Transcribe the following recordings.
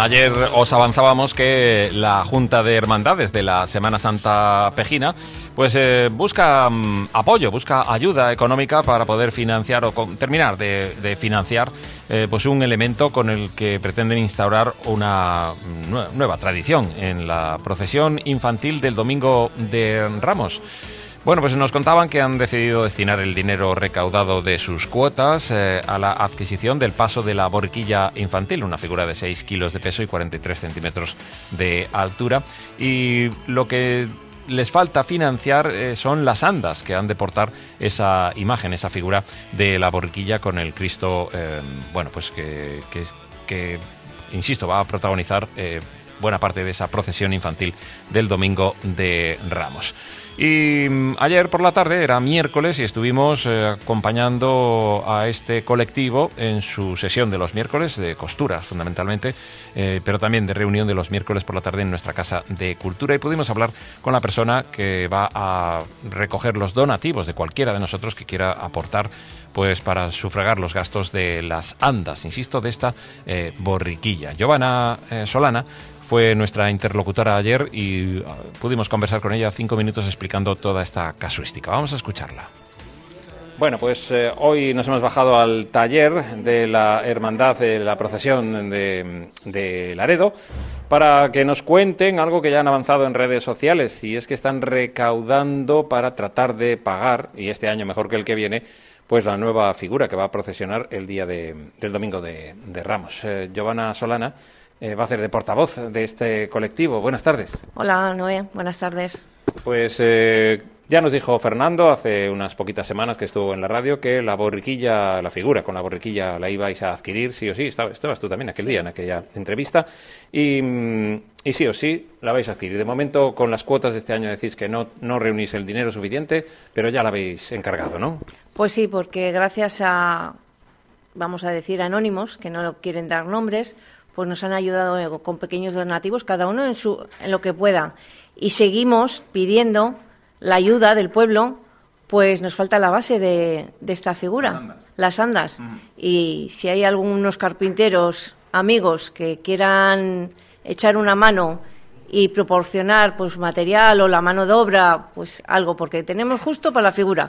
ayer os avanzábamos que la Junta de Hermandades de la Semana Santa Pejina pues busca apoyo, busca ayuda económica para poder financiar o terminar de financiar pues un elemento con el que pretenden instaurar una nueva tradición en la procesión infantil del Domingo de Ramos. Bueno, pues nos contaban que han decidido destinar el dinero recaudado de sus cuotas a la adquisición del paso de la borriquilla infantil, una figura de 6 kilos de peso y 43 centímetros de altura. Y lo que les falta financiar son las andas que han de portar esa imagen, esa figura de la borriquilla con el Cristo, bueno, pues que insisto, va a protagonizar buena parte de esa procesión infantil del Domingo de Ramos. Y ayer por la tarde, era miércoles, y estuvimos acompañando a este colectivo en su sesión de los miércoles, de costura fundamentalmente, pero también de reunión de los miércoles por la tarde en nuestra Casa de Cultura, y pudimos hablar con la persona que va a recoger los donativos de cualquiera de nosotros que quiera aportar pues para sufragar los gastos de las andas, insisto, de esta borriquilla. Giovanna Solana fue nuestra interlocutora ayer y pudimos conversar con ella 5 minutos explicando toda esta casuística. Vamos a escucharla. Bueno, pues hoy nos hemos bajado al taller de la Hermandad de la Procesión de Laredo para que nos cuenten algo que ya han avanzado en redes sociales, y es que están recaudando para tratar de pagar, y este año mejor que el que viene, pues la nueva figura que va a procesionar el día del Domingo de Ramos. Giovanna Solana va a hacer de portavoz de este colectivo. Buenas tardes. Hola, Noé. Buenas tardes. Pues ya nos dijo Fernando hace unas poquitas semanas que estuvo en la radio que la borriquilla, la figura con la borriquilla la ibais a adquirir sí o sí. Estabas tú también aquel día en aquella entrevista. Y sí o sí la vais a adquirir. De momento, con las cuotas de este año decís que no reunís el dinero suficiente, pero ya la habéis encargado, ¿no? Pues sí, porque gracias a, vamos a decir, anónimos, que no quieren dar nombres, pues nos han ayudado con pequeños donativos, cada uno en lo que pueda. Y seguimos pidiendo la ayuda del pueblo, pues nos falta la base de esta figura, las andas. Y si hay algunos carpinteros, amigos, que quieran echar una mano y proporcionar pues material o la mano de obra, pues algo, porque tenemos justo para la figura.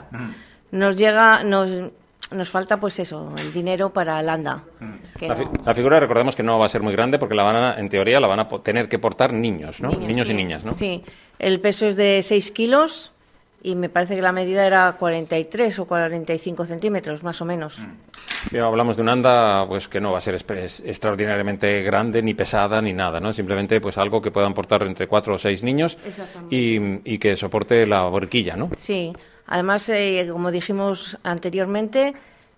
Nos falta, pues eso, el dinero para el anda. La figura, recordemos que no va a ser muy grande porque en teoría la van a tener que portar niños, ¿no? Niños sí, y niñas, ¿no? Sí, el peso es de 6 kilos y me parece que la medida era 43 o 45 centímetros, más o menos. Hablamos de un anda pues que no va a ser extraordinariamente grande, ni pesada, ni nada, ¿no? Simplemente pues algo que puedan portar entre 4 o 6 niños y que soporte la borriquilla, ¿no? Sí. Además, como dijimos anteriormente,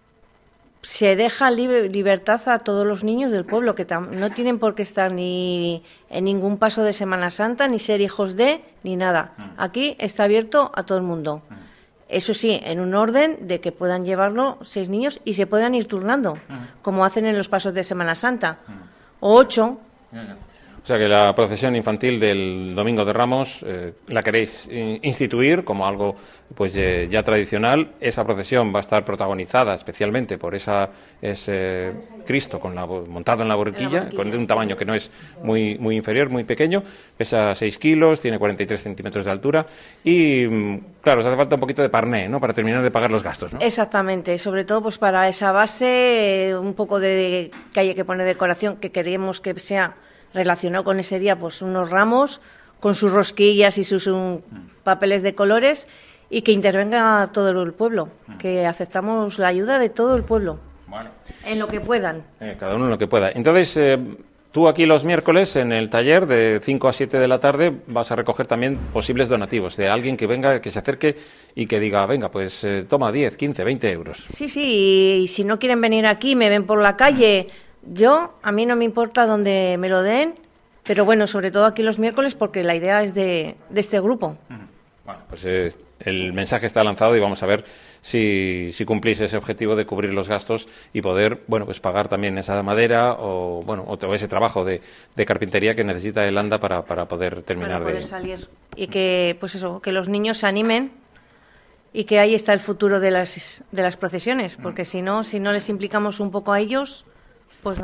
se deja libertad a todos los niños del pueblo, que no tienen por qué estar ni en ningún paso de Semana Santa, ni ser hijos de, ni nada. Aquí está abierto a todo el mundo. Eso sí, en un orden de que puedan llevarlo 6 niños y se puedan ir turnando, como hacen en los pasos de Semana Santa, o 8. O sea que la procesión infantil del Domingo de Ramos la queréis instituir como algo pues ya tradicional. Esa procesión va a estar protagonizada especialmente por ese Cristo montado en la borriquilla, con un tamaño que no es muy inferior, muy pequeño, pesa 6 kilos, tiene 43 centímetros de altura y, claro, os hace falta un poquito de parné, ¿no?, para terminar de pagar los gastos, ¿no? Exactamente, sobre todo pues para esa base, un poco de que haya que poner decoración, que queremos que sea relacionado con ese día, pues unos ramos con sus rosquillas y sus papeles de colores, y que intervenga todo el pueblo, que aceptamos la ayuda de todo el pueblo, en lo que puedan. Cada uno en lo que pueda. Entonces, tú aquí los miércoles en el taller de 5 a 7 de la tarde vas a recoger también posibles donativos de alguien que venga, que se acerque y que diga, venga, pues toma 10, 15, 20 euros. Sí, y si no quieren venir aquí, me ven por la calle. A mí no me importa dónde me lo den, pero bueno, sobre todo aquí los miércoles, porque la idea es de este grupo. Bueno, pues el mensaje está lanzado y vamos a ver si cumplís ese objetivo de cubrir los gastos y poder, bueno, pues pagar también esa madera o ese trabajo de carpintería que necesita el anda para poder terminar de salir. Y que, pues eso, que los niños se animen y que ahí está el futuro de las procesiones, porque si no les implicamos un poco a ellos, pues nada.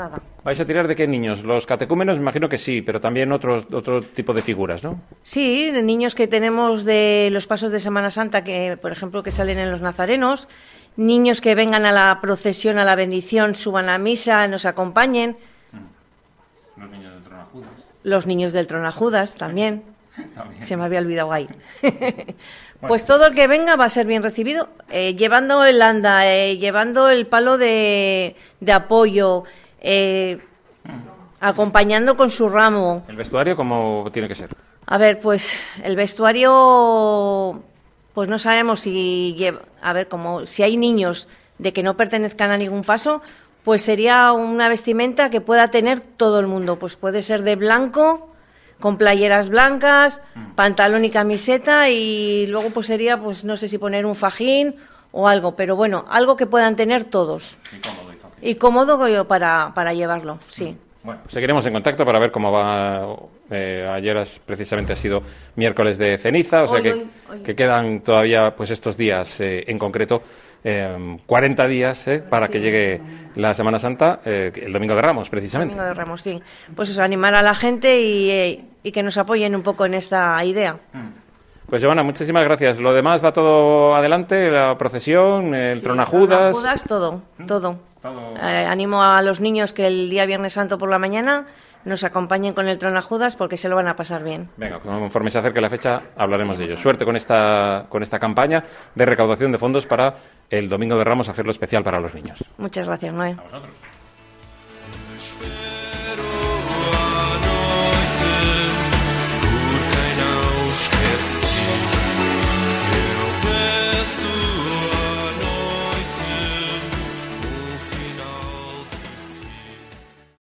¿Vais a tirar de qué niños? Los catecúmenos, me imagino que sí, pero también otro tipo de figuras, ¿no? Sí, de niños que tenemos de los pasos de Semana Santa, que por ejemplo que salen en los nazarenos, niños que vengan a la procesión, a la bendición, suban a misa, nos acompañen. Los niños del trono a Judas. Los niños del trono a Judas también. También. Se me había olvidado ahí. Pues todo el que venga va a ser bien recibido, llevando el anda, llevando el palo de apoyo, acompañando con su ramo. ¿El vestuario cómo tiene que ser? A ver, pues el vestuario, pues no sabemos si si hay niños de que no pertenezcan a ningún paso, pues sería una vestimenta que pueda tener todo el mundo. Pues puede ser de blanco, con playeras blancas, pantalón y camiseta, y luego pues sería, pues no sé si poner un fajín o algo, pero bueno, algo que puedan tener todos. Y cómodo y fácil. Y cómodo para llevarlo, sí. Bueno, seguiremos en contacto para ver cómo va. Ayer precisamente ha sido miércoles de ceniza, o sea Hoy. que quedan todavía pues estos días en concreto, 40 días para que llegue la Semana Santa, el Domingo de Ramos, precisamente. Domingo de Ramos, sí. Pues eso, animar a la gente y que nos apoyen un poco en esta idea. Pues Giovanna, muchísimas gracias. Lo demás va todo adelante, la procesión, el tronajudas. Tronajudas, todo. Animo a los niños que el día Viernes Santo por la mañana nos acompañen con el tronajudas porque se lo van a pasar bien. Venga, conforme se acerque la fecha hablaremos de ello. Suerte con esta campaña de recaudación de fondos para el Domingo de Ramos, hacerlo especial para los niños. Muchas gracias, Noé. A vosotros.